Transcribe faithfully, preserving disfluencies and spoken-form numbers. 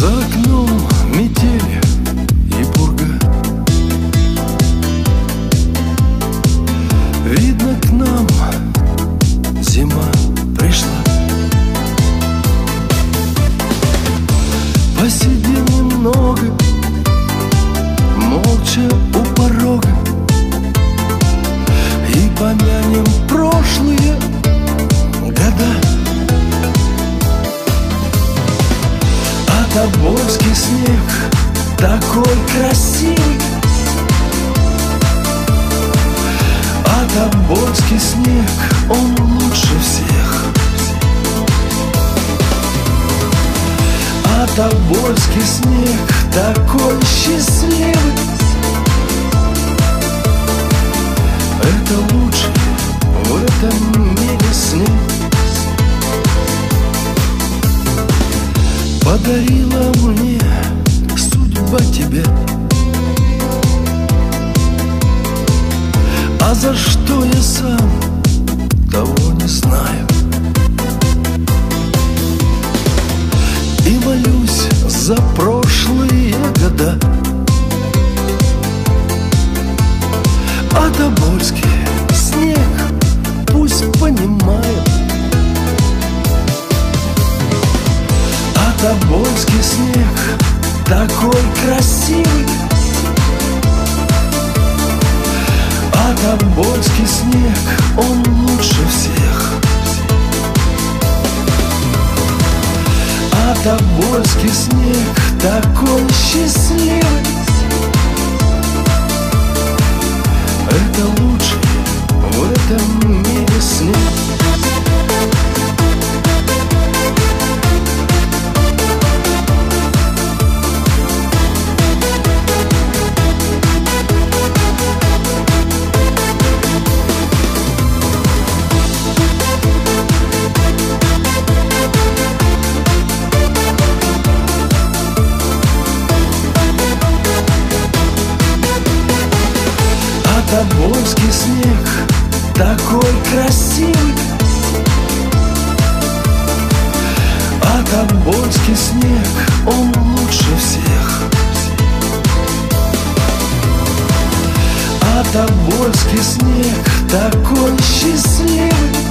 За окном метель и пурга. Видно, к нам зима пришла. Посидим немного, молча у порога, и помянем прошлые года. А тобольский снег такой красивый, а тобольский снег, он лучше всех. А тобольский снег такой счастливый, это лучший в этом мире снег. Подарила мне судьба тебя, а за что я сам того не знаю. И молюсь за прошлые года, а тобольский снег пусть понимает. А тобольский снег такой красивый, а тобольский снег, он лучше всех. А тобольский снег такой счастливый, это лучший в этом мире снег. Тобольский снег такой красивый, а тобольский снег, он лучше всех. А тобольский снег такой счастливый,